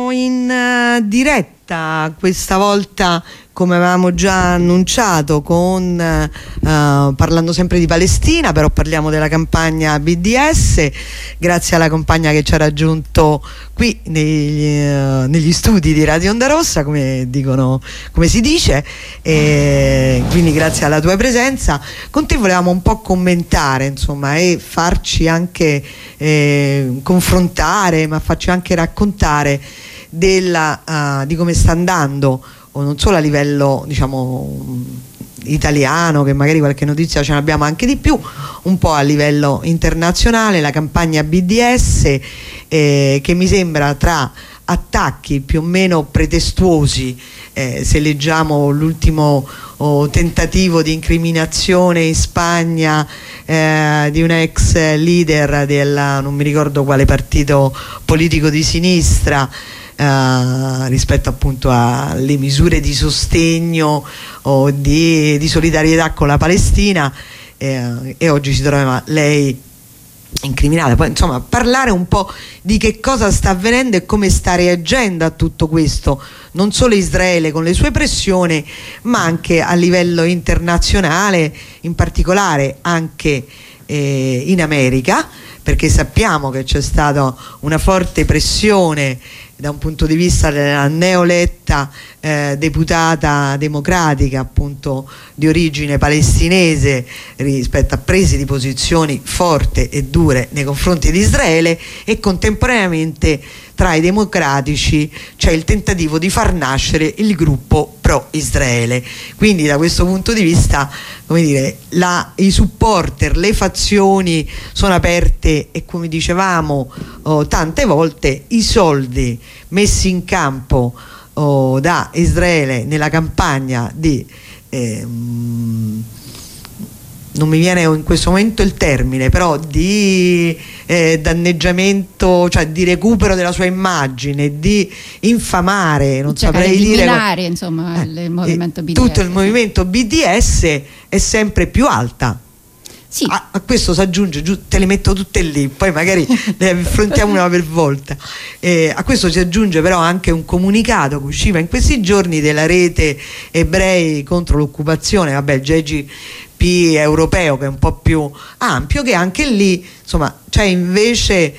Siamo in diretta questa volta, come avevamo già annunciato, parlando sempre di Palestina, però parliamo della campagna BDS, grazie alla compagna che ci ha raggiunto qui negli studi di Radio Onda Rossa, come si dice, e quindi grazie alla tua presenza. Con te volevamo un po' commentare, insomma, e farci anche confrontare, ma farci anche raccontare di come sta andando, o non solo a livello, diciamo, italiano, che magari qualche notizia ce ne abbiamo anche di più, un po' a livello internazionale, la campagna BDS, che mi sembra, tra attacchi più o meno pretestuosi, se leggiamo l'ultimo tentativo di incriminazione in Spagna di un ex leader non mi ricordo quale partito politico di sinistra, rispetto appunto alle misure di sostegno o di solidarietà con la Palestina, e oggi si trova lei incriminata. Poi, insomma, parlare un po' di che cosa sta avvenendo e come sta reagendo a tutto questo, non solo Israele con le sue pressioni, ma anche a livello internazionale, in particolare anche in America, perché sappiamo che c'è stata una forte pressione da un punto di vista della neoletta deputata democratica, appunto di origine palestinese, rispetto a prese di posizioni forti e dure nei confronti di Israele, e contemporaneamente tra i democratici c'è il tentativo di far nascere il gruppo pro-Israele. Quindi da questo punto di vista, come dire, i supporter, le fazioni sono aperte, e come dicevamo tante volte, i soldi messi in campo da Israele nella campagna di non mi viene in questo momento il termine, però di danneggiamento, cioè di recupero della sua immagine, di infamare, non saprei dire, insomma, il movimento BDS. Tutto il movimento BDS è sempre più alta. Sì. A questo si aggiunge, te le metto tutte lì, poi magari le affrontiamo una per volta. A questo si aggiunge però anche un comunicato che usciva in questi giorni della rete Ebrei contro l'occupazione, vabbè, JGP europeo, che è un po' più ampio, che anche lì, insomma, c'è invece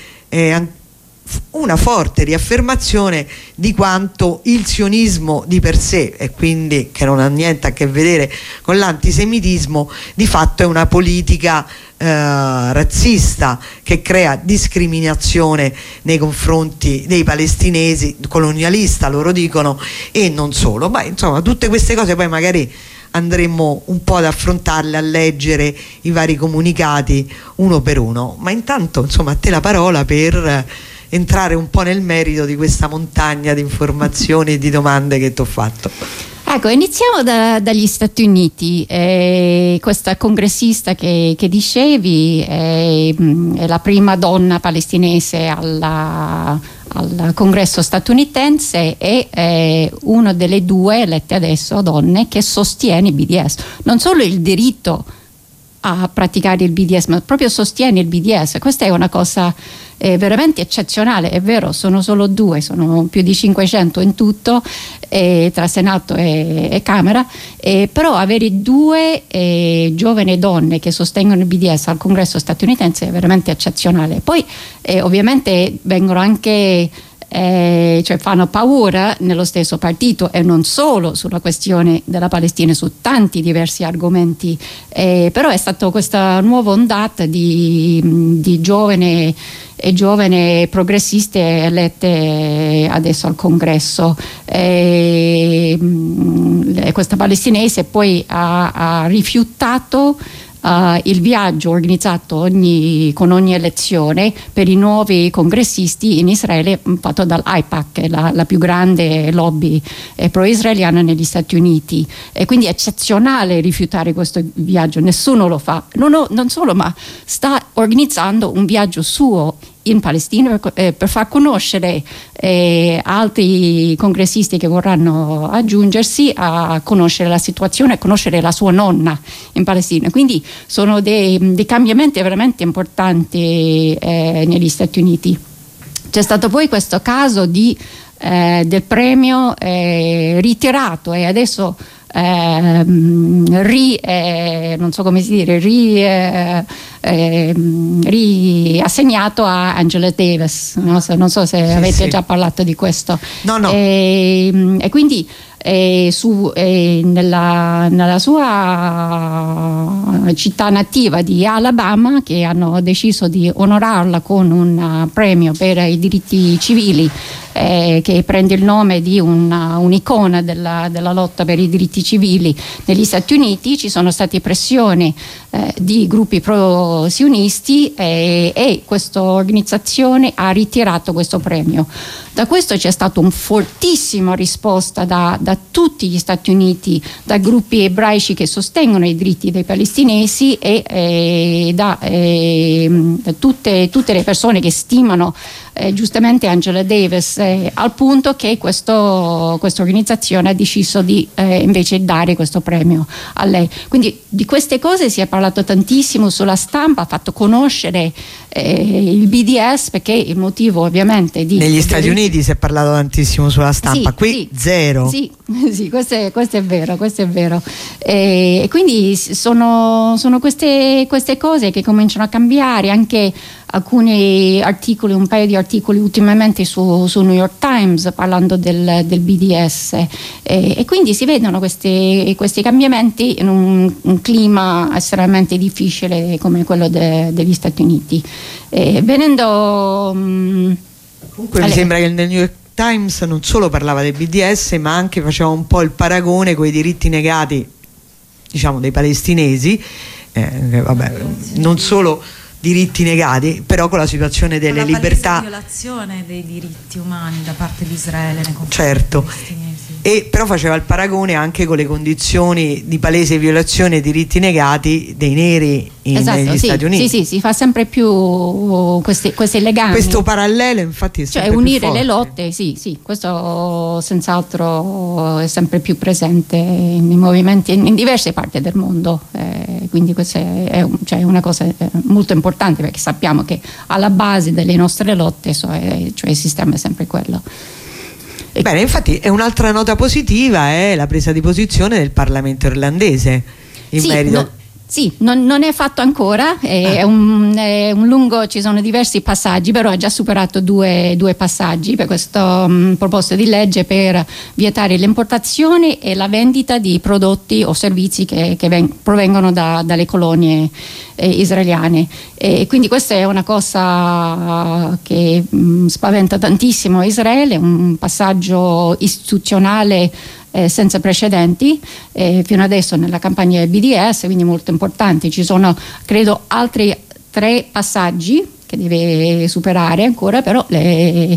una forte riaffermazione di quanto il sionismo di per sé, e quindi che non ha niente a che vedere con l'antisemitismo, di fatto è una politica razzista che crea discriminazione nei confronti dei palestinesi, colonialista loro dicono, e non solo. Beh, insomma, tutte queste cose poi magari andremo un po' ad affrontarle, a leggere i vari comunicati uno per uno, ma intanto, insomma, a te la parola per entrare un po' nel merito di questa montagna di informazioni e di domande che ti ho fatto. Ecco, iniziamo dagli Stati Uniti. Questa congressista che dicevi è la prima donna palestinese al congresso statunitense, e è una delle due elette adesso donne che sostiene il BDS, non solo il diritto a praticare il BDS, ma proprio sostiene il BDS. Questa è una cosa veramente eccezionale. È vero, sono solo due, sono più di 500 in tutto, tra Senato e Camera, però avere due giovani donne che sostengono il BDS al congresso statunitense è veramente eccezionale. Poi ovviamente vengono anche cioè fanno paura nello stesso partito, e non solo sulla questione della Palestina, su tanti diversi argomenti, però è stata questa nuova ondata di giovani progressiste elette adesso al congresso. Questa palestinese poi ha rifiutato il viaggio organizzato con ogni elezione per i nuovi congressisti in Israele, fatto dall'AIPAC, la più grande lobby pro-israeliana negli Stati Uniti. E quindi è eccezionale rifiutare questo viaggio, nessuno lo fa. Non solo, ma sta organizzando un viaggio suo in Palestina per far conoscere altri congressisti che vorranno aggiungersi, a conoscere la situazione, a conoscere la sua nonna in Palestina. Quindi sono dei cambiamenti veramente importanti negli Stati Uniti. C'è stato poi questo caso di del premio ritirato e adesso non so come si dire, riassegnato a Angela Davis. Non so se avete già parlato di questo. No. E quindi nella sua città nativa di Alabama, che hanno deciso di onorarla con un premio per i diritti civili, che prende il nome di un'icona della lotta per i diritti civili negli Stati Uniti. Ci sono state pressioni di gruppi pro-sionisti e questa organizzazione ha ritirato questo premio. Da questo c'è stata una fortissima risposta da tutti gli Stati Uniti, da gruppi ebraici che sostengono i diritti dei palestinesi e da tutte le persone che stimano giustamente Angela Davis, al punto che questa organizzazione ha deciso di invece dare questo premio a lei. Quindi di queste cose si è parlato tantissimo sulla stampa, ha fatto conoscere il BDS, perché il motivo ovviamente negli Stati Uniti si è parlato tantissimo sulla stampa, qui zero. Sì, questo è vero. E quindi sono queste cose che cominciano a cambiare. Anche alcuni articoli, un paio di articoli ultimamente su New York Times parlando del BDS, e quindi si vedono questi cambiamenti in un clima estremamente difficile come quello degli Stati Uniti. Comunque mi sembra che nel New York Times non solo parlava del BDS, ma anche faceva un po' il paragone con i diritti negati, diciamo, dei palestinesi, non solo diritti negati, però con la situazione delle libertà, la violazione dei diritti umani da parte di Israele nei confronti certo, dei palestinesi. E però faceva il paragone anche con le condizioni di palese violazione dei diritti negati dei neri negli Stati Uniti. Sì, si fa sempre più questi legami. Questo parallelo infatti è sempre unire più forte. Le lotte, sì, questo senz'altro è sempre più presente nei movimenti in diverse parti del mondo, quindi questa è una cosa molto importante, perché sappiamo che alla base delle nostre lotte il sistema è sempre quello. Bene, infatti è un'altra nota positiva è la presa di posizione del Parlamento irlandese in merito. Non è fatto ancora, è un lungo, ci sono diversi passaggi, però ha già superato due passaggi per questo proposta di legge per vietare l'importazione e la vendita di prodotti o servizi che provengono dalle colonie israeliane. E quindi questa è una cosa che spaventa tantissimo Israele, un passaggio istituzionale senza precedenti fino adesso nella campagna del BDS, quindi molto importanti. Ci sono, credo, altri 3 passaggi che deve superare ancora, però le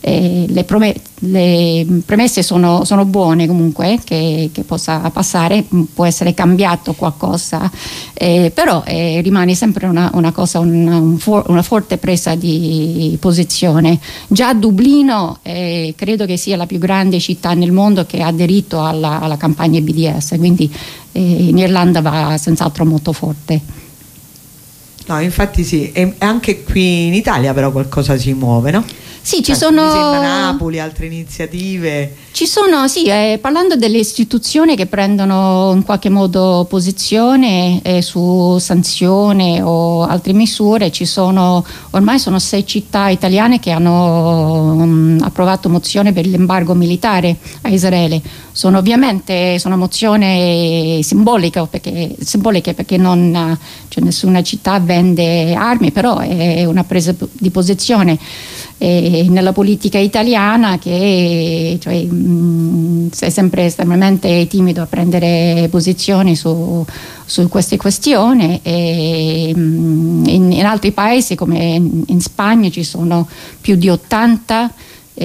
premesse sono buone comunque, che possa passare. Può essere cambiato qualcosa, però rimane sempre una cosa, una forte presa di posizione. Già Dublino credo che sia la più grande città nel mondo che ha aderito alla campagna BDS, quindi in Irlanda va senz'altro molto forte. No, infatti sì, e anche qui in Italia però qualcosa si muove, no? Sì, ci sono. Mi sembra Napoli, altre iniziative. Ci sono, sì, parlando delle istituzioni che prendono in qualche modo posizione su sanzioni o altre misure, ormai sono 6 città italiane che hanno approvato mozione per l'embargo militare a Israele. Sono mozioni simboliche perché non nessuna città vende armi, però è una presa di posizione. Nella politica italiana che è sempre estremamente timido a prendere posizioni su queste questioni, e in altri paesi come in Spagna ci sono più di 80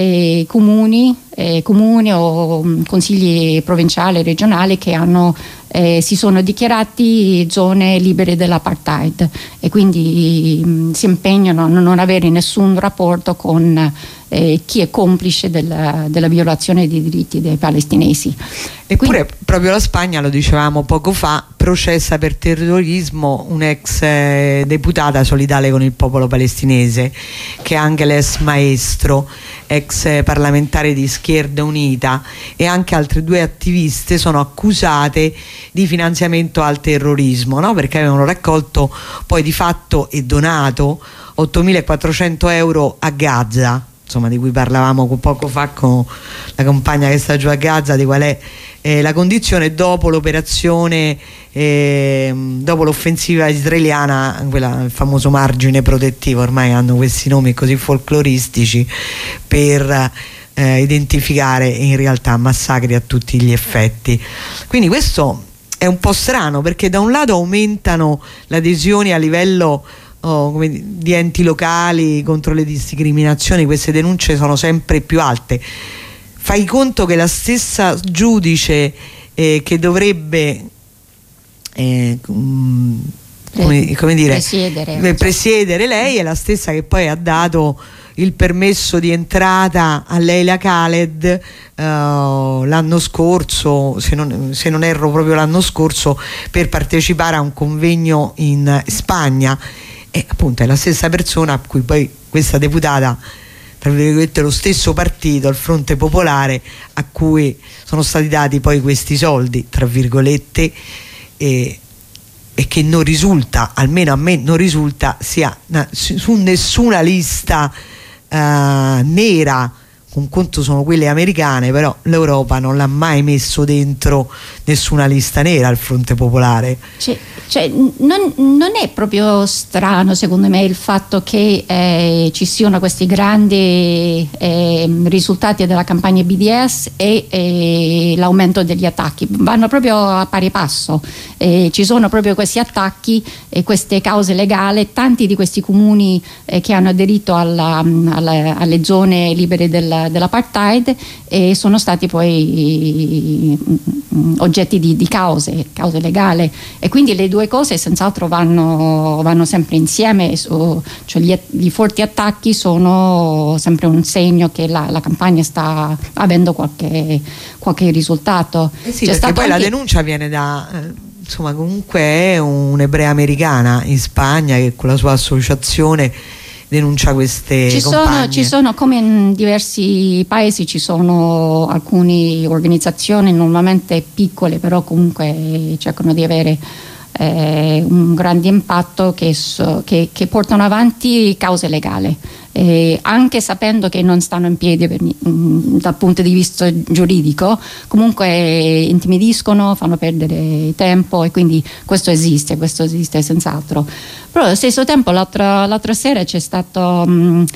comuni o consigli provinciali e regionali che hanno si sono dichiarati zone libere dell'apartheid e quindi si impegnano a non avere nessun rapporto con chi è complice della violazione dei diritti dei palestinesi. Eppure proprio la Spagna, lo dicevamo poco fa, processa per terrorismo un'ex deputata solidale con il popolo palestinese, che è Ángeles Maestro, ex parlamentare di Izquierda Unita, e anche altre 2 attiviste sono accusate di finanziamento al terrorismo, no? Perché avevano raccolto poi di fatto e donato 8.400 euro a Gaza, insomma, di cui parlavamo poco fa con la compagna che sta giù a Gaza, di qual è la condizione dopo l'operazione, dopo l'offensiva israeliana, il famoso margine protettivo. Ormai hanno questi nomi così folcloristici per identificare in realtà massacri a tutti gli effetti. Quindi questo è un po' strano, perché da un lato aumentano le adesioni a livello di enti locali contro le discriminazioni, queste denunce sono sempre più alte. Fai conto che la stessa giudice che dovrebbe presiedere lei è la stessa che poi ha dato il permesso di entrata a Leila Khaled l'anno scorso, se non erro proprio l'anno scorso, per partecipare a un convegno in Spagna. E appunto è la stessa persona a cui poi questa deputata, tra virgolette, lo stesso partito, il Fronte Popolare, a cui sono stati dati poi questi soldi, tra virgolette, e che non risulta, almeno a me non risulta, sia su nessuna lista nera. Un conto sono quelle americane, però l'Europa non l'ha mai messo dentro nessuna lista nera al Fronte Popolare. Non è proprio strano, secondo me, il fatto che ci siano questi grandi risultati della campagna BDS e l'aumento degli attacchi. Vanno proprio a pari passo. Ci sono proprio questi attacchi e queste cause legali. Tanti di questi comuni che hanno aderito alle zone libere dell'apartheid e sono stati poi oggetti di cause legali, e quindi le 2 cose senz'altro vanno sempre insieme. Cioè gli forti attacchi sono sempre un segno che la campagna sta avendo qualche risultato. Sì, perché poi la denuncia viene da insomma, comunque è un'ebrea americana in Spagna che con la sua associazione denuncia queste compagne. Ci sono, come in diversi paesi, ci sono alcune organizzazioni normalmente piccole, però comunque cercano di avere un grande impatto, che portano avanti cause legali, anche sapendo che non stanno in piedi dal punto di vista giuridico. Comunque intimidiscono, fanno perdere tempo, e quindi questo esiste senz'altro. Però allo stesso tempo l'altra sera c'è stato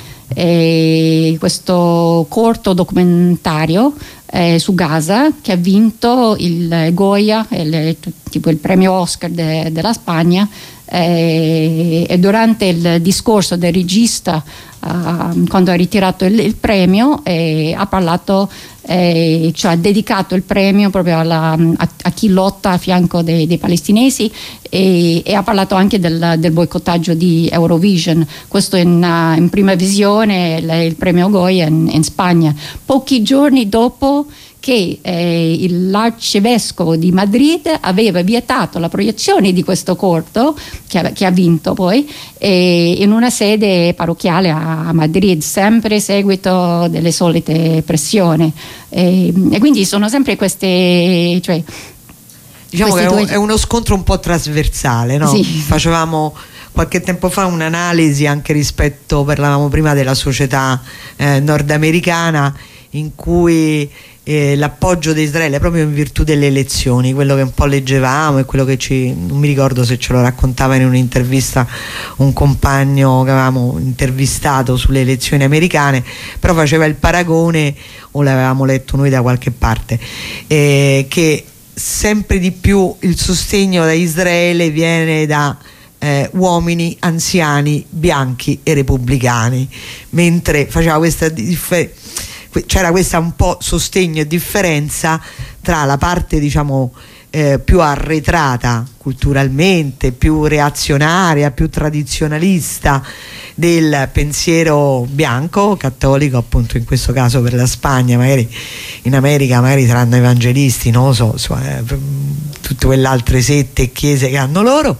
questo corto documentario su Gaza, che ha vinto il Goya, tipo il premio Oscar della Spagna, e durante il discorso del regista, quando ha ritirato il premio, ha parlato, cioè ha dedicato il premio proprio a chi lotta a fianco dei palestinesi, e ha parlato anche del boicottaggio di Eurovision. Questo in prima visione, il premio Goya in Spagna, pochi giorni dopo che l'arcivescovo di Madrid aveva vietato la proiezione di questo corto, che ha vinto poi, in una sede parrocchiale a Madrid, sempre seguito delle solite pressioni. E quindi sono sempre queste, cioè, diciamo che è uno scontro un po' trasversale, no? Sì. Facevamo qualche tempo fa un'analisi anche rispetto, parlavamo prima della società nordamericana, in cui l'appoggio di Israele, proprio in virtù delle elezioni, quello che un po' leggevamo e quello che non mi ricordo se ce lo raccontava in un'intervista un compagno che avevamo intervistato sulle elezioni americane, però faceva il paragone, o l'avevamo letto noi da qualche parte, che sempre di più il sostegno da Israele viene da uomini anziani bianchi e repubblicani, mentre faceva questa c'era questa un po' sostegno e differenza tra la parte, diciamo, più arretrata culturalmente, più reazionaria, più tradizionalista del pensiero bianco, cattolico, appunto in questo caso per la Spagna. Magari in America magari saranno evangelisti, non lo so, tutte quelle altre sette e chiese che hanno loro,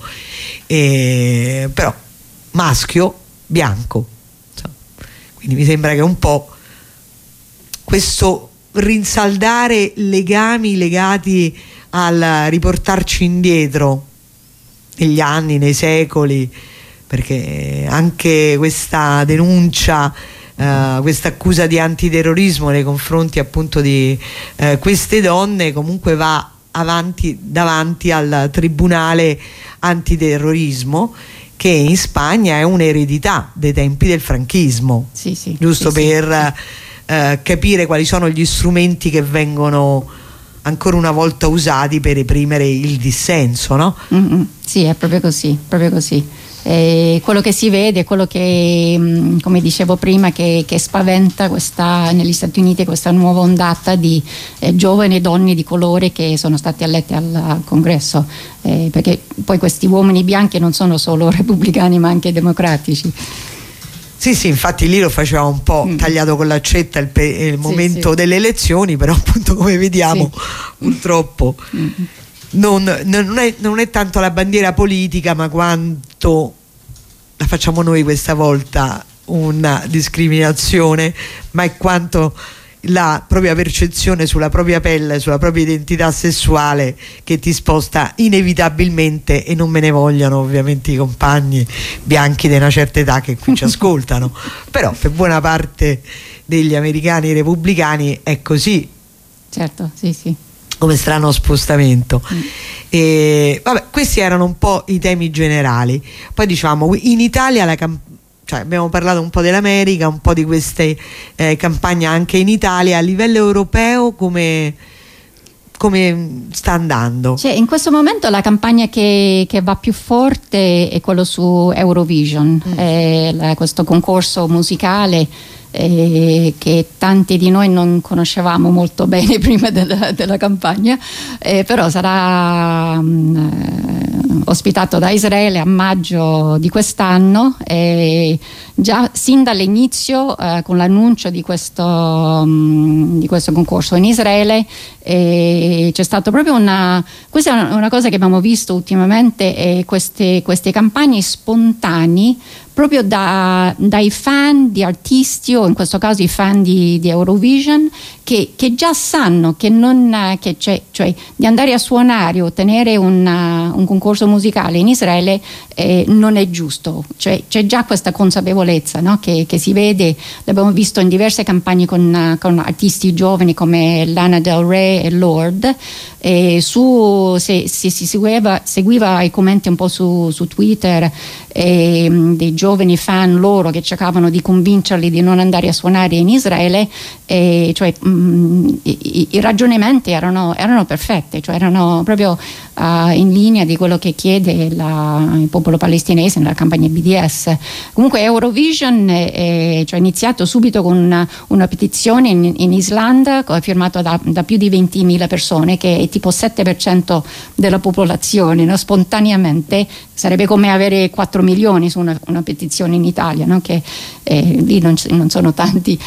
però maschio, bianco, quindi mi sembra che un po' questo rinsaldare legami legati al riportarci indietro negli anni, nei secoli, perché anche questa denuncia, questa accusa di antiterrorismo nei confronti appunto di queste donne comunque va avanti davanti al tribunale antiterrorismo, che in Spagna è un'eredità dei tempi del franchismo, giusto per capire quali sono gli strumenti che vengono ancora una volta usati per reprimere il dissenso, no? Sì, è proprio così, proprio così. Quello che si vede, quello che, come dicevo prima, che spaventa negli Stati Uniti questa nuova ondata di giovani donne di colore che sono state elette al Congresso, perché poi questi uomini bianchi non sono solo repubblicani ma anche democratici. Sì, infatti lì lo faceva un po' tagliato con l'accetta il momento delle elezioni, però appunto come vediamo purtroppo non è tanto la bandiera politica, ma quanto la facciamo noi questa volta una discriminazione, ma è quanto la propria percezione sulla propria pelle, sulla propria identità sessuale che ti sposta inevitabilmente, e non me ne vogliano ovviamente i compagni bianchi di una certa età che qui ci ascoltano, però per buona parte degli americani repubblicani è così. Certo, sì. Come strano spostamento. Vabbè, questi erano un po' i temi generali. Poi diciamo, in Italia abbiamo parlato un po' dell'America, un po' di queste campagne anche in Italia. A livello europeo come sta andando? In questo momento la campagna che va più forte è quello su Eurovision, questo concorso musicale che tanti di noi non conoscevamo molto bene prima della campagna, però sarà ospitato da Israele a maggio di quest'anno, e già sin dall'inizio con l'annuncio di questo concorso in Israele c'è stato proprio questa è una cosa che abbiamo visto ultimamente, queste campagne spontanei proprio dai fan di artisti, o in questo caso i fan di Eurovision, che già sanno che cioè di andare a suonare o tenere un concorso musicale in Israele non è giusto. Cioè, c'è già questa consapevolezza, no? che si vede, l'abbiamo visto in diverse campagne con artisti giovani come Lana Del Rey e Lorde. Se si seguiva i commenti un po' su Twitter, dei giovani fan loro che cercavano di convincerli di non andare a suonare in Israele, cioè i ragionamenti erano perfetti, cioè erano proprio in linea di quello che chiede il popolo palestinese nella campagna BDS. Comunque Eurovision è iniziato subito con una petizione in Islanda firmata da più di 20.000 persone, che è tipo 7% della popolazione, no? Spontaneamente. Sarebbe come avere 4 milioni su una petizione in Italia, no? Che lì non sono tanti.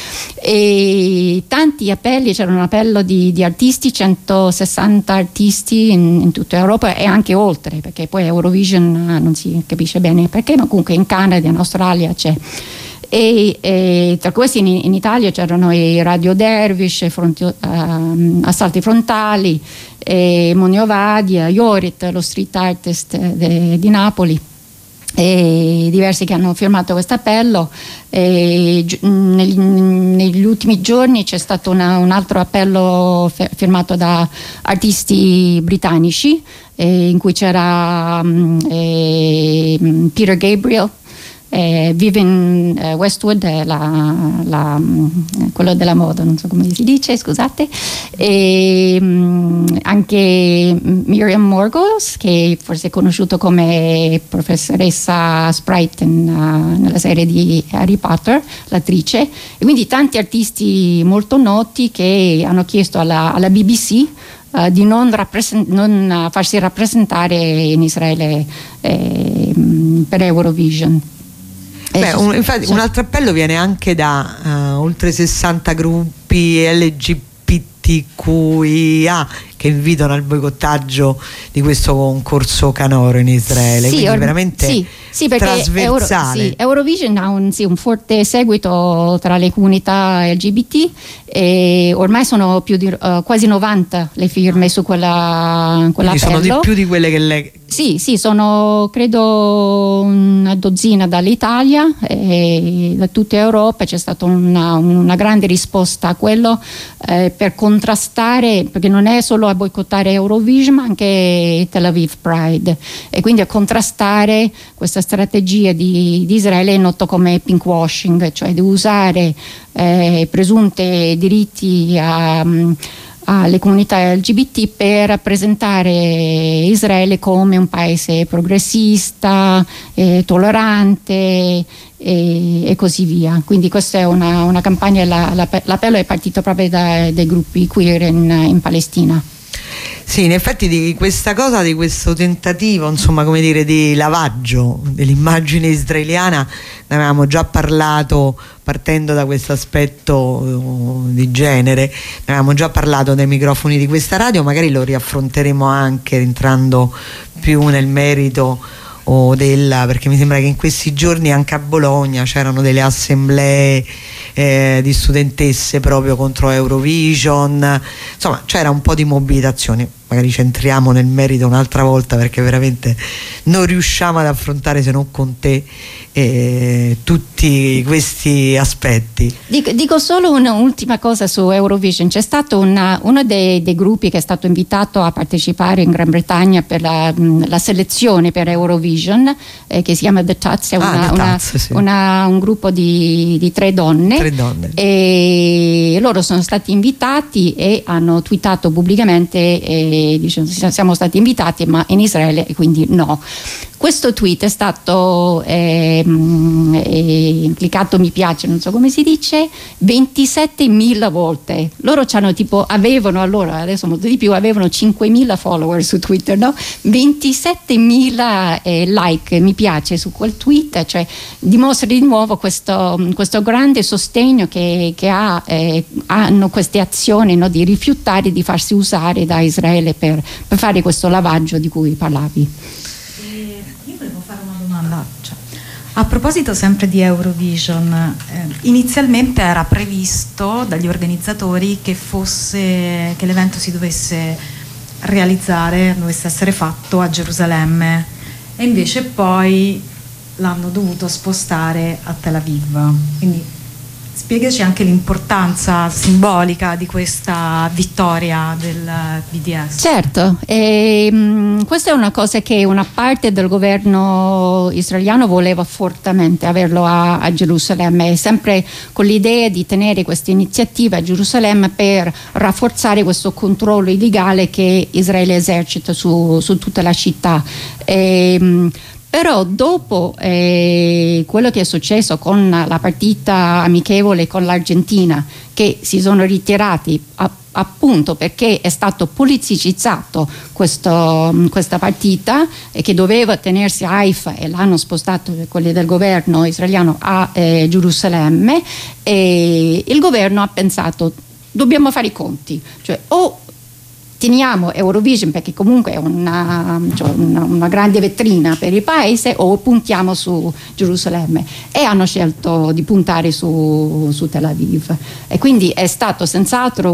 E tanti appelli, c'era un appello di artisti, 160 artisti in tutta Europa e anche oltre, perché poi Eurovision non si capisce bene perché, ma comunque in Canada, in Australia c'è. E tra questi in Italia c'erano i Radio Dervish, Assalti Frontali, Monio Vadia, Iorit, lo street artist di Napoli, e diversi che hanno firmato questo appello. Negli ultimi giorni c'è stato un altro appello firmato da artisti britannici, in cui c'era Peter Gabriel, Vivienne Westwood, quello della moda, non so come si dice, scusate, e anche Miriam Margolyes, che forse è conosciuto come professoressa Sprite nella serie di Harry Potter, l'attrice, e quindi tanti artisti molto noti che hanno chiesto alla BBC di non farsi rappresentare in Israele per Eurovision. Infatti un altro appello viene anche da oltre 60 gruppi LGBTQIA che invitano al boicottaggio di questo concorso canoro in Israele, quindi veramente perché trasversale. Eurovision ha un forte seguito tra le comunità LGBT e ormai sono più di quasi 90 le firme su quell'appello. Sono di più di quelle che lei... Sì, sono credo una dozzina dall'Italia e da tutta Europa. C'è stata una grande risposta a quello per contrastare, perché non è solo a boicottare Eurovision ma anche Tel Aviv Pride, e quindi a contrastare questa strategia di Israele noto come pinkwashing, cioè di usare presunti diritti alle comunità LGBT per rappresentare Israele come un paese progressista, tollerante e così via. Quindi questa è una campagna, l'appello è partito proprio dai gruppi queer in Palestina. Sì, in effetti di questa cosa, di questo tentativo, insomma, come dire, di lavaggio dell'immagine israeliana ne avevamo già parlato, partendo da questo aspetto di genere, ne avevamo già parlato dai microfoni di questa radio, magari lo riaffronteremo anche entrando più nel merito perché mi sembra che in questi giorni anche a Bologna c'erano delle assemblee di studentesse proprio contro Eurovision, insomma c'era un po' di mobilitazione. Magari ci entriamo nel merito un'altra volta, perché veramente non riusciamo ad affrontare, se non con te, tutti questi aspetti. Dico solo un'ultima cosa su Eurovision. C'è stato uno dei gruppi che è stato invitato a partecipare in Gran Bretagna per la selezione per Eurovision, che si chiama The Tuts, è un gruppo di tre donne. E loro sono stati invitati e hanno twittato pubblicamente dicendo siamo stati invitati ma in Israele e quindi no. Questo tweet è stato cliccato mi piace, non so come si dice, 27.000 volte. Loro avevano allora, adesso molto di più, avevano 5.000 follower su Twitter, no? 27.000 like, mi piace su quel tweet, cioè dimostra di nuovo questo grande sostegno che hanno queste azioni, no? Di rifiutare di farsi usare da Israele per fare questo lavaggio di cui parlavi. A proposito sempre di Eurovision, inizialmente era previsto dagli organizzatori che l'evento si dovesse essere fatto a Gerusalemme, e invece poi l'hanno dovuto spostare a Tel Aviv. Quindi spiegaci anche l'importanza simbolica di questa vittoria del BDS. Certo, questa è una cosa che una parte del governo israeliano voleva fortemente averlo a Gerusalemme, sempre con l'idea di tenere questa iniziativa a Gerusalemme per rafforzare questo controllo illegale che Israele esercita su tutta la città. Però dopo quello che è successo con la partita amichevole con l'Argentina, che si sono ritirati appunto perché è stato politicizzato questa partita, e che doveva tenersi a Haifa e l'hanno spostato quelli del governo israeliano a Gerusalemme, e il governo ha pensato dobbiamo fare i conti, cioè o teniamo Eurovision perché comunque è una grande vetrina per il paese, o puntiamo su Gerusalemme, e hanno scelto di puntare su Tel Aviv, e quindi è stato senz'altro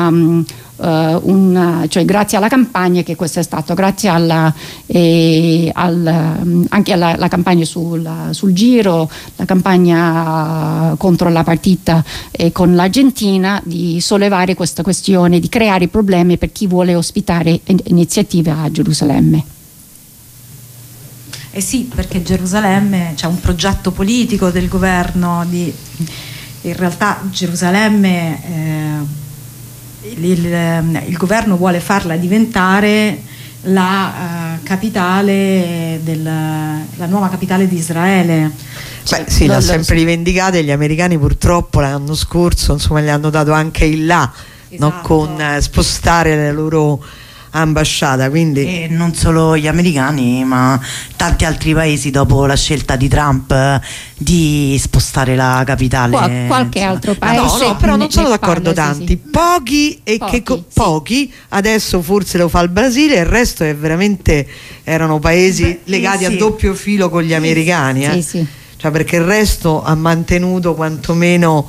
cioè grazie alla campagna che questo è stato, grazie anche alla campagna sul giro, la campagna contro la partita con l'Argentina, di sollevare questa questione, di creare problemi per chi vuole ospitare iniziative a Gerusalemme. Sì, perché Gerusalemme c'è un progetto politico del governo in realtà Gerusalemme il governo vuole farla diventare la capitale la nuova capitale di Israele. Sì, l'ha sempre rivendicata, e gli americani purtroppo l'anno scorso insomma gli hanno dato anche il là no? Con spostare la loro ambasciata, quindi e non solo gli americani ma tanti altri paesi dopo la scelta di Trump di spostare la capitale. Qualche altro paese no, però non sono d'accordo, tanti, pochi pochi, adesso forse lo fa il Brasile, il resto è veramente erano paesi legati a doppio filo con gli americani, cioè, perché il resto ha mantenuto quantomeno,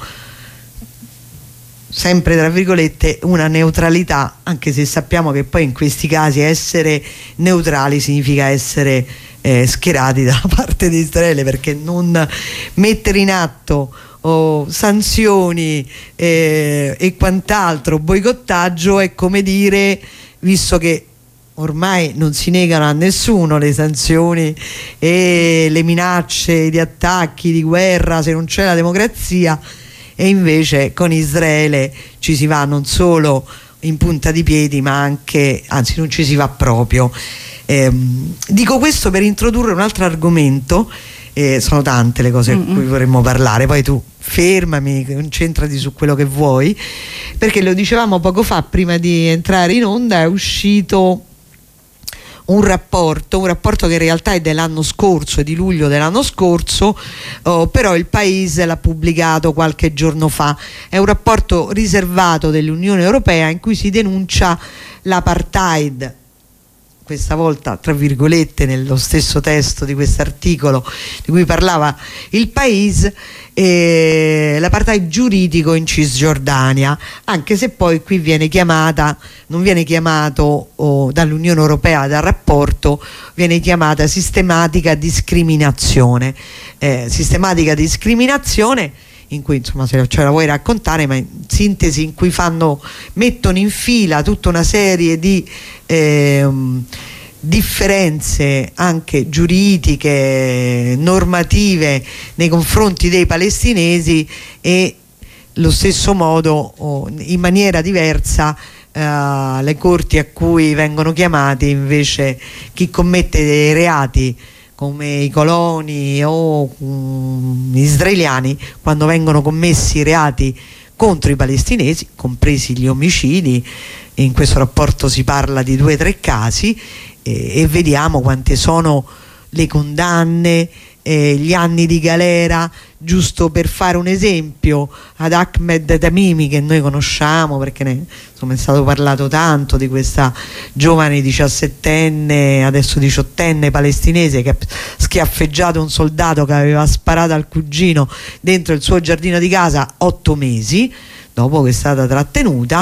sempre tra virgolette, una neutralità, anche se sappiamo che poi in questi casi essere neutrali significa essere schierati dalla parte di Israele, perché non mettere in atto sanzioni e quant'altro, boicottaggio, è come dire, visto che ormai non si negano a nessuno le sanzioni e le minacce di attacchi, di guerra, se non c'è la democrazia, e invece con Israele ci si va non solo in punta di piedi ma anche, anzi non ci si va proprio. Dico questo per introdurre un altro argomento, sono tante le cose di cui vorremmo parlare, poi tu fermami, concentrati su quello che vuoi, perché lo dicevamo poco fa prima di entrare in onda, è uscito un rapporto che in realtà è dell'anno scorso, di luglio dell'anno scorso, però il Paese l'ha pubblicato qualche giorno fa. È un rapporto riservato dell'Unione Europea in cui si denuncia l'apartheid, questa volta tra virgolette nello stesso testo di quest'articolo di cui parlava il Paese, l'apartheid giuridico in Cisgiordania, anche se poi qui non viene chiamato dall'Unione Europea, dal rapporto, viene chiamata sistematica discriminazione, in cui, insomma, se ce la vuoi raccontare, ma in sintesi, in cui mettono in fila tutta una serie di differenze anche giuridiche, normative nei confronti dei palestinesi, e lo stesso modo, in maniera diversa, le corti a cui vengono chiamati invece chi commette dei reati come i coloni o israeliani, quando vengono commessi reati contro i palestinesi, compresi gli omicidi. In questo rapporto si parla di 2 o 3 casi, e vediamo quante sono le condanne, gli anni di galera. Giusto per fare un esempio, ad Ahmed Tamimi, che noi conosciamo perché insomma, è stato parlato tanto di questa giovane 17enne, adesso 18enne palestinese che ha schiaffeggiato un soldato che aveva sparato al cugino dentro il suo giardino di casa 8 mesi dopo che è stata trattenuta,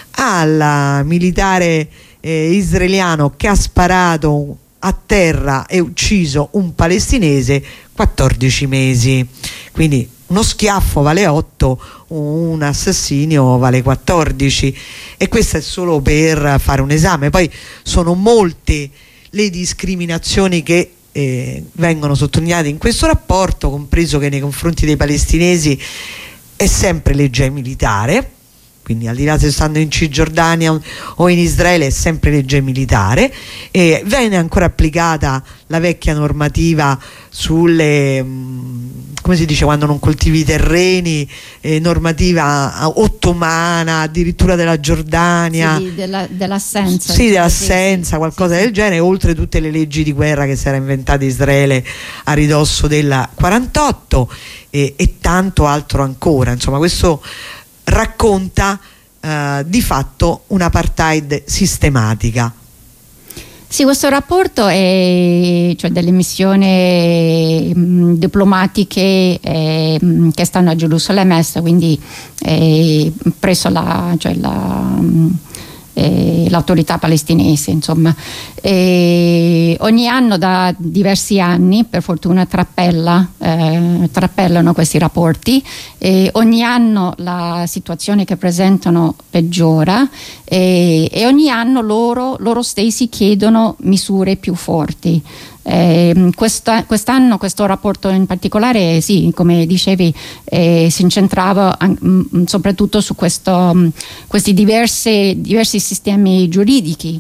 al militare israeliano che ha sparato a terra e ucciso un palestinese 14 mesi. Quindi uno schiaffo vale 8, un assassinio vale 14, e questo è solo per fare un esame. Poi sono molte le discriminazioni che vengono sottolineate in questo rapporto, compreso che nei confronti dei palestinesi è sempre legge militare, quindi al di là se stanno in Cisgiordania o in Israele è sempre legge militare, e viene ancora applicata la vecchia normativa sulle, come si dice, quando non coltivi i terreni, normativa ottomana, addirittura della Giordania, dell'assenza, dell'assenza, qualcosa del genere, oltre tutte le leggi di guerra che si era inventata Israele a ridosso del 48, e tanto altro ancora. Insomma, questo racconta di fatto un'apartheid sistematica. Sì, questo rapporto è, cioè, delle missioni diplomatiche che stanno a Gerusalemme Est, quindi presso l'autorità palestinese, insomma. Ogni anno, da diversi anni, per fortuna trappellano questi rapporti, ogni anno la situazione che presentano peggiora, e ogni anno loro stessi chiedono misure più forti. Quest'anno questo rapporto in particolare, sì, come dicevi, si incentrava soprattutto su questi diversi sistemi giuridici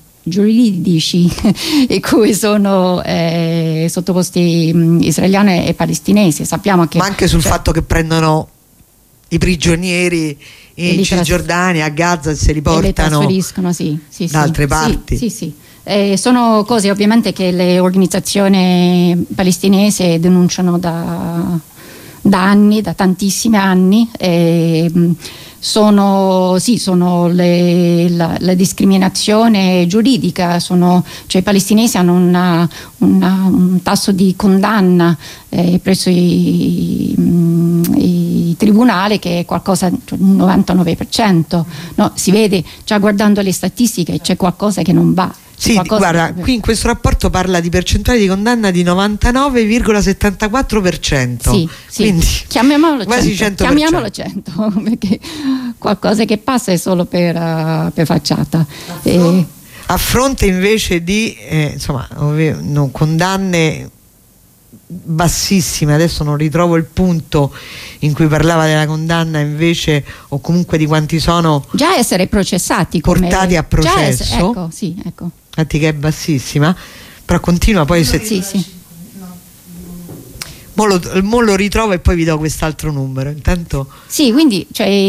in cui sono sottoposti israeliani e palestinesi. Sappiamo che, ma anche sul fatto che prendono i prigionieri in Cisgiordania, a Gaza, se li portano, e li trasferiscono, da altre parti. Sì. Sono cose ovviamente che le organizzazioni palestinesi denunciano da anni, da tantissimi anni. Sono la discriminazione giuridica, cioè i palestinesi hanno un tasso di condanna presso i tribunali che è qualcosa, cioè il 99%. No, si vede già guardando le statistiche, c'è qualcosa che non va. Sì, guarda, qui in questo rapporto parla di percentuale di condanna di 99,74%. Sì. Quindi chiamiamolo quasi 100%. Chiamiamolo 100, perché qualcosa che passa è solo per facciata. A fronte invece di condanne bassissime, adesso non ritrovo il punto in cui parlava della condanna invece, o comunque di quanti sono già essere processati, portati a processo. Ecco. Infatti che è bassissima, però continua poi sì. Mo lo ritrovo e poi vi do quest'altro numero. Intanto sì, quindi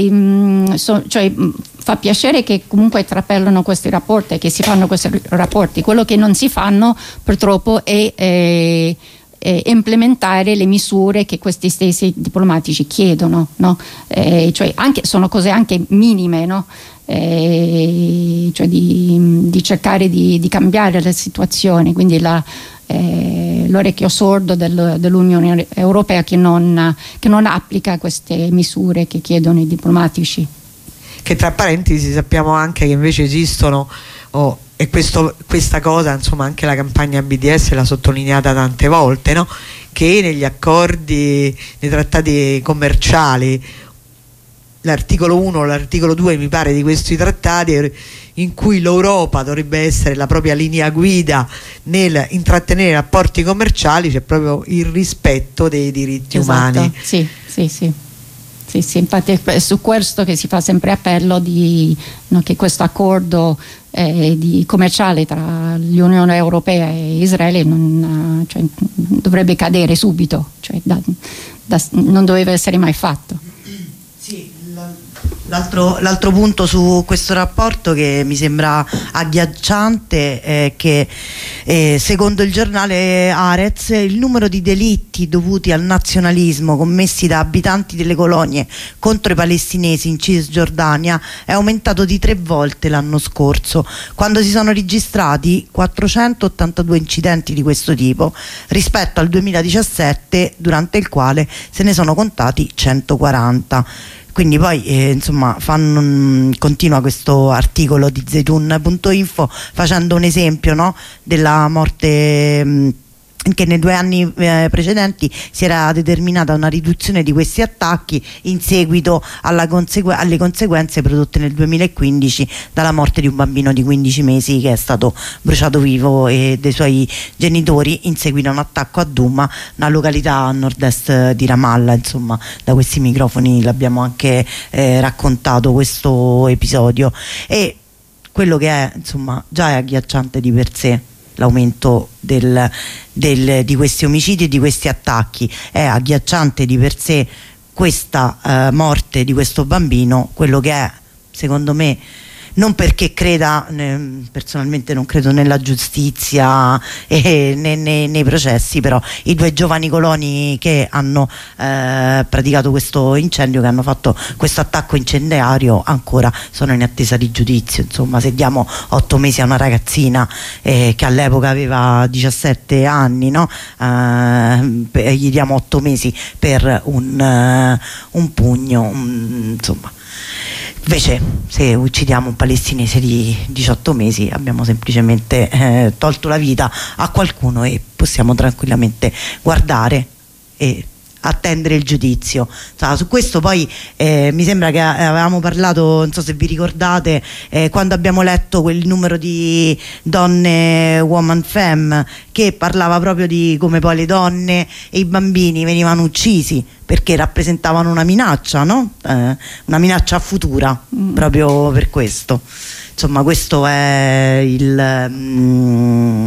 fa piacere che comunque trapellano questi rapporti, che si fanno questi rapporti. Quello che non si fanno purtroppo è implementare le misure che questi stessi diplomatici chiedono, no? Cioè sono cose anche minime, no? Cioè di cercare di cambiare la situazione, quindi l'orecchio sordo dell'Unione Europea che non applica queste misure che chiedono i diplomatici. Che tra parentesi sappiamo anche che invece esistono, e questa cosa insomma anche la campagna BDS l'ha sottolineata tante volte, no? Che negli accordi, nei trattati commerciali, l'articolo 1, l'articolo 2 mi pare di questi trattati, in cui l'Europa dovrebbe essere la propria linea guida nel intrattenere rapporti commerciali, c'è proprio il rispetto dei diritti umani. Sì, infatti è su questo che si fa sempre appello che questo accordo commerciale tra l'Unione Europea e Israele dovrebbe cadere subito, cioè non doveva essere mai fatto. Sì, l'altro punto su questo rapporto che mi sembra agghiacciante è che secondo il giornale Haaretz il numero di delitti dovuti al nazionalismo commessi da abitanti delle colonie contro i palestinesi in Cisgiordania è aumentato di 3 volte l'anno scorso, quando si sono registrati 482 incidenti di questo tipo rispetto al 2017, durante il quale se ne sono contati 140. Quindi poi continua questo articolo di Zeytun.info facendo un esempio, no, della morte che nei 2 anni precedenti si era determinata una riduzione di questi attacchi in seguito alle conseguenze prodotte nel 2015 dalla morte di un bambino di 15 mesi che è stato bruciato vivo e dei suoi genitori in seguito a un attacco a Douma, una località a nord-est di Ramallah. Insomma, da questi microfoni l'abbiamo anche raccontato questo episodio, e quello che è già è agghiacciante di per sé l'aumento di questi omicidi e di questi attacchi, è agghiacciante di per sé questa morte di questo bambino. Quello che è, secondo me, non perché personalmente non credo nella giustizia e nei processi, però i 2 giovani coloni che hanno praticato questo incendio, che hanno fatto questo attacco incendiario, ancora sono in attesa di giudizio. Insomma, se diamo 8 mesi a una ragazzina che all'epoca aveva 17 anni, no? Gli diamo 8 mesi per un pugno, insomma. Invece se uccidiamo un palestinese di 18 mesi abbiamo semplicemente tolto la vita a qualcuno e possiamo tranquillamente guardare e attendere il giudizio. Su questo poi mi sembra che avevamo parlato, non so se vi ricordate, quando abbiamo letto quel numero di donne Woman Femme, che parlava proprio di come poi le donne e i bambini venivano uccisi perché rappresentavano una minaccia, no? Una minaccia futura, proprio per questo. Insomma, questo è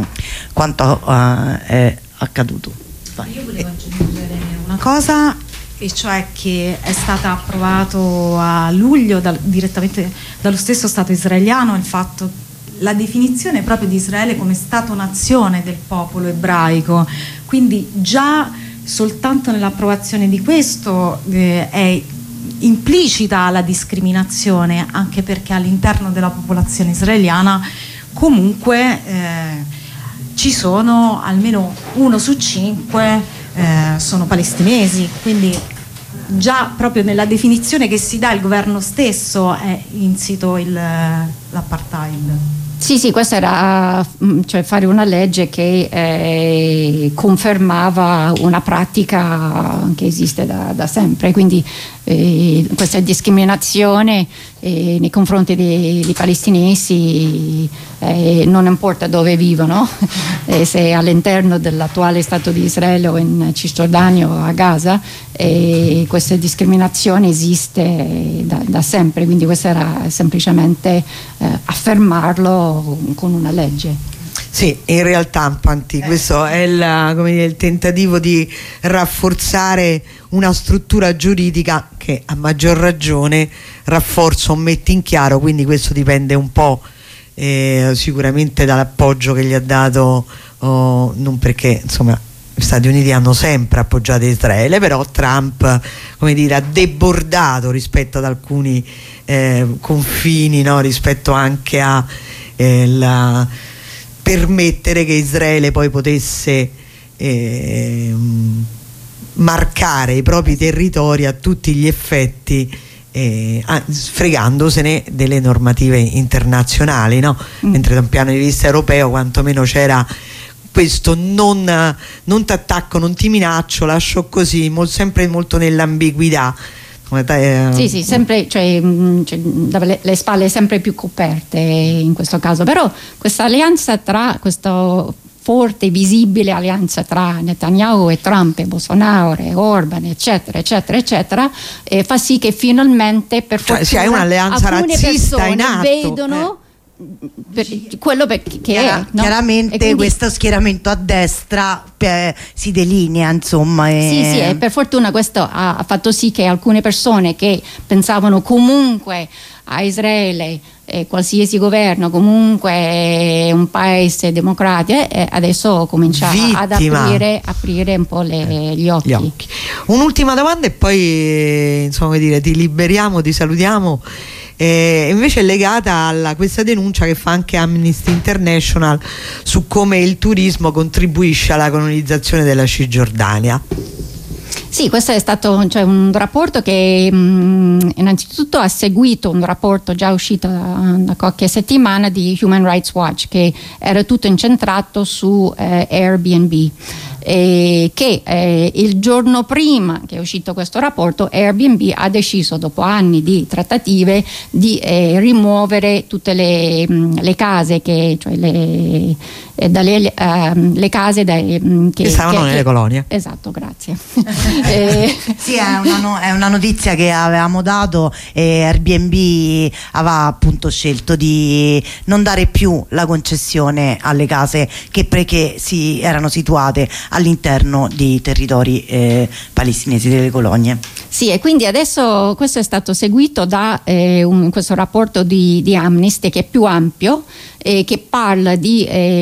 quanto è accaduto. Io volevo aggiungere una cosa e cioè che è stata approvato a luglio direttamente dallo stesso Stato israeliano il fatto, la definizione proprio di Israele come Stato-nazione del popolo ebraico. Quindi già soltanto nell'approvazione di questo è implicita la discriminazione, anche perché all'interno della popolazione israeliana comunque ci sono almeno 1 su 5 sono palestinesi, quindi già proprio nella definizione che si dà il governo stesso è insito l'apartheid. Sì, questo era cioè fare una legge che confermava una pratica che esiste da sempre, quindi questa discriminazione nei confronti dei palestinesi non importa dove vivono, se all'interno dell'attuale Stato di Israele o in Cisgiordania o a Gaza, questa discriminazione esiste da sempre, quindi questo era semplicemente affermarlo con una legge. Sì, in realtà Panti, questo è il tentativo di rafforzare una struttura giuridica che a maggior ragione rafforza o mette in chiaro, quindi questo dipende un po' sicuramente dall'appoggio che gli ha dato, non perché insomma gli Stati Uniti hanno sempre appoggiato Israele, però Trump, come dire, ha debordato rispetto ad alcuni confini, no? Rispetto anche a permettere che Israele poi potesse marcare i propri territori a tutti gli effetti, sfregandosene delle normative internazionali, no? Mentre da un piano di vista europeo quantomeno c'era questo non t'attacco, non ti minaccio, lascio così, sempre molto nell'ambiguità. Sì, sempre, cioè, le spalle sempre più coperte in questo caso, però questa alleanza questa forte, visibile alleanza tra Netanyahu e Trump e Bolsonaro e Orban eccetera fa sì che finalmente per fortuna c'è un'alleanza razzista in atto, vedono quello che è, no? Chiaramente quindi, questo schieramento a destra si delinea, insomma. Sì, e per fortuna questo ha fatto sì che alcune persone che pensavano comunque a Israele, qualsiasi governo comunque un paese democratico, adesso comincia ad aprire un po' gli occhi. Un'ultima domanda e poi insomma, ti liberiamo, ti salutiamo. Invece è legata a questa denuncia che fa anche Amnesty International su come il turismo contribuisce alla colonizzazione della Cisgiordania. Sì, questo è stato un rapporto che innanzitutto ha seguito un rapporto già uscito da qualche settimana di Human Rights Watch, che era tutto incentrato su Airbnb. Che il giorno prima che è uscito questo rapporto, Airbnb ha deciso, dopo anni di trattative, di rimuovere tutte le case le case che stavano nelle colonie. Esatto, grazie. Sì, è una notizia che avevamo dato, e Airbnb aveva appunto scelto di non dare più la concessione alle case che erano situate all'interno di territori palestinesi, delle colonie. Sì, e quindi adesso questo è stato seguito da questo rapporto di Amnesty, che è più ampio, che parla di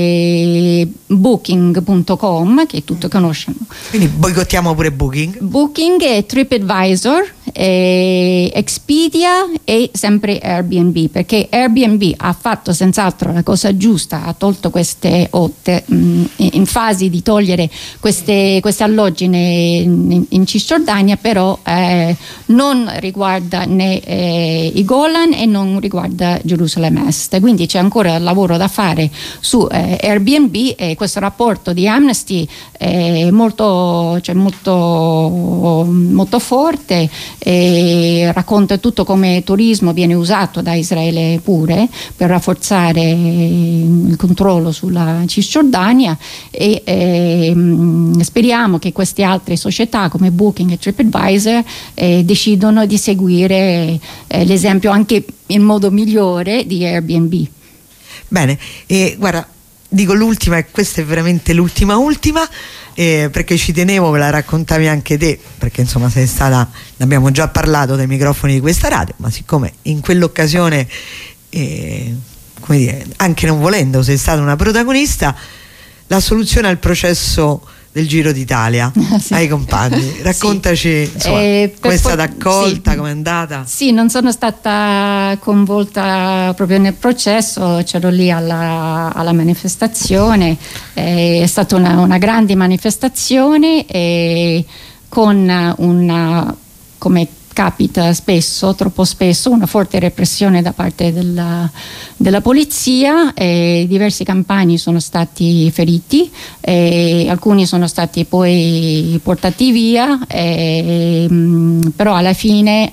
Booking.com, che tutti conoscono. Quindi boicottiamo pure Booking e TripAdvisor, Expedia e sempre Airbnb, perché Airbnb ha fatto senz'altro la cosa giusta, ha tolto in fase di togliere queste alloggi in Cisgiordania, però non riguarda né i Golan e non riguarda Gerusalemme Est, quindi c'è ancora lavoro da fare su Airbnb, e questo rapporto di Amnesty è molto forte, e racconta tutto come turismo viene usato da Israele pure per rafforzare il controllo sulla Cisgiordania, e speriamo che queste altre società come Booking e TripAdvisor decidono di seguire l'esempio anche in modo migliore di Airbnb. Bene, guarda, dico l'ultima, e questa è veramente l'ultima perché ci tenevo, me la raccontavi anche te, perché insomma sei stata, ne abbiamo già parlato dai microfoni di questa radio, ma siccome in quell'occasione come dire, anche non volendo sei stata una protagonista, la soluzione al processo del Giro d'Italia ai compagni, raccontaci come è stata accolta, come è andata. Sì, non sono stata coinvolta proprio nel processo, c'ero lì alla manifestazione, è stata una grande manifestazione con come capita spesso, troppo spesso, una forte repressione da parte della polizia, diversi compagni sono stati feriti, alcuni sono stati poi portati via, però alla fine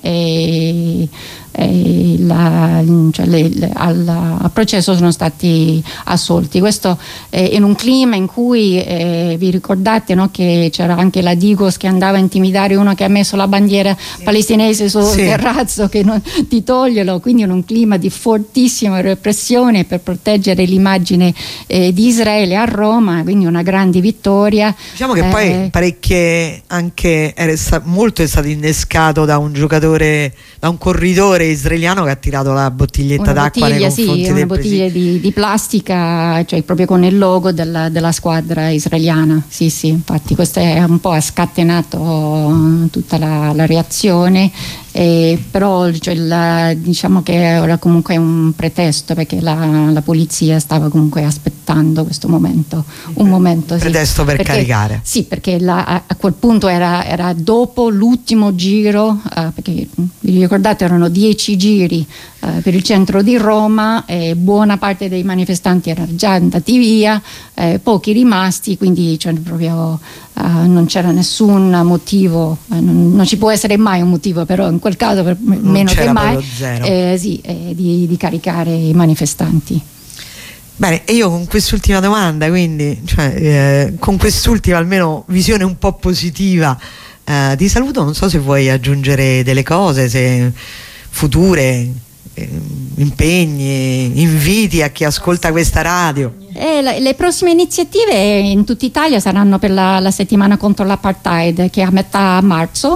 al processo sono stati assolti. Questo in un clima in cui vi ricordate, no, che c'era anche la Digos che andava a intimidare uno che ha messo la bandiera palestinese sul terrazzo, che non ti toglierlo, quindi in un clima di fortissima repressione per proteggere l'immagine di Israele a Roma, quindi una grande vittoria. Diciamo che poi parecchie anche molto è stato innescato da un giocatore, da un corridore israeliano che ha tirato la bottiglietta d'acqua nei confronti una bottiglia di plastica, cioè proprio con il logo della squadra israeliana. Sì, infatti questo è un po' ha scatenato tutta la reazione, però diciamo che era comunque un pretesto, perché la polizia stava comunque aspettando questo momento, pretesto per caricare. Sì, perché a quel punto era dopo l'ultimo giro, perché vi ricordate erano 10 giri per il centro di Roma, buona parte dei manifestanti erano già andati via, pochi rimasti, quindi proprio non c'era nessun motivo, non ci può essere mai un motivo, però in quel caso meno che mai di caricare i manifestanti. Bene, e io con quest'ultima domanda, quindi con quest'ultima almeno visione un po' positiva ti saluto, non so se vuoi aggiungere delle cose, se future impegni, inviti a chi ascolta questa radio. Le prossime iniziative in tutta Italia saranno per la settimana contro l'apartheid, che è a metà marzo,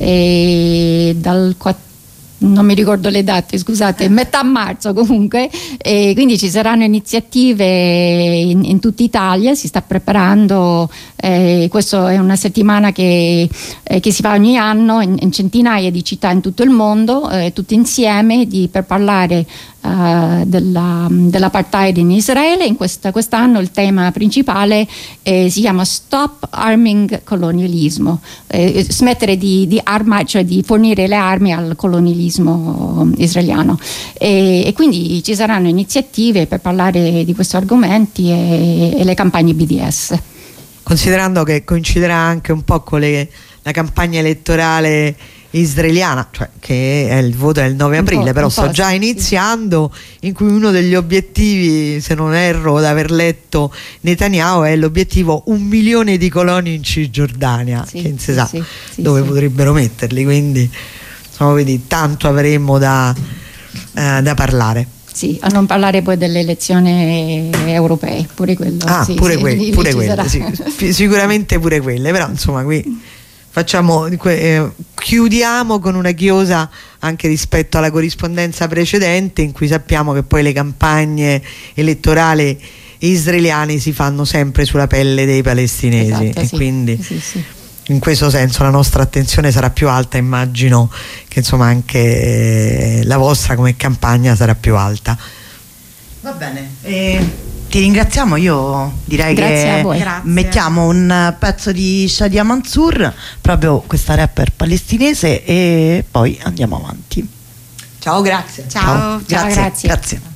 non mi ricordo le date, scusate, metà marzo comunque, quindi ci saranno iniziative in tutta Italia, si sta preparando, questa è una settimana che si fa ogni anno in centinaia di città in tutto il mondo, tutti insieme per parlare dell'apartheid in Israele. Quest'anno il tema principale si chiama Stop Arming Colonialismo, smettere di armare, cioè di fornire le armi al colonialismo israeliano, e quindi ci saranno iniziative per parlare di questi argomenti e le campagne BDS. Considerando che coinciderà anche un po' con la campagna elettorale israeliana, cioè che è il voto è il 9 aprile, però sto già iniziando, in cui uno degli obiettivi, se non erro da aver letto Netanyahu, è l'obiettivo 1 milione di coloni in Cisgiordania, che non si sa dove potrebbero metterli, quindi insomma, vedi, tanto avremmo da parlare. Sì, a non parlare poi delle elezioni europee, pure quello. Pure quelle, sicuramente pure quelle, però insomma qui chiudiamo con una chiosa anche rispetto alla corrispondenza precedente, in cui sappiamo che poi le campagne elettorali israeliane si fanno sempre sulla pelle dei palestinesi, quindi in questo senso la nostra attenzione sarà più alta, immagino che insomma anche la vostra come campagna sarà più alta. Va bene, ti ringraziamo, io direi Grazie a voi. Mettiamo un pezzo di Shadia Mansour, proprio questa rapper palestinese, e poi andiamo avanti. Ciao, grazie. Ciao. Grazie.